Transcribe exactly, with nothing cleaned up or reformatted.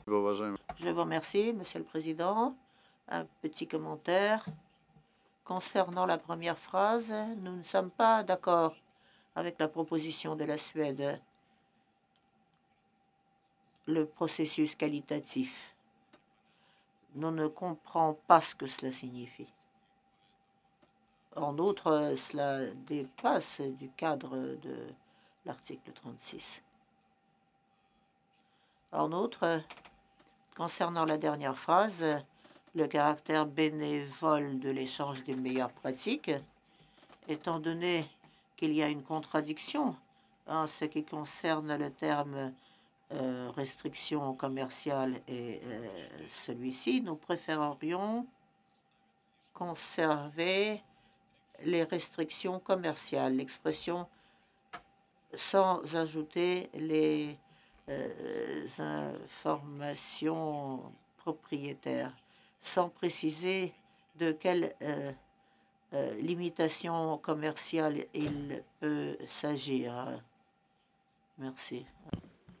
Je vous remercie, Monsieur le Président. Un petit commentaire. Concernant la première phrase, nous ne sommes pas d'accord avec la proposition de la Suède, le processus qualitatif. Nous ne comprenons pas ce que cela signifie. En outre, cela dépasse du cadre de l'article trente-six. En outre, concernant la dernière phrase, le caractère bénévole de l'échange des meilleures pratiques, étant donné qu'il y a une contradiction en ce qui concerne le terme euh, restriction commerciale et euh, celui-ci, nous préférerions conserver les restrictions commerciales, l'expression sans ajouter les euh, informations propriétaires, sans préciser de quelle euh, euh, limitation commerciale il peut s'agir. Merci.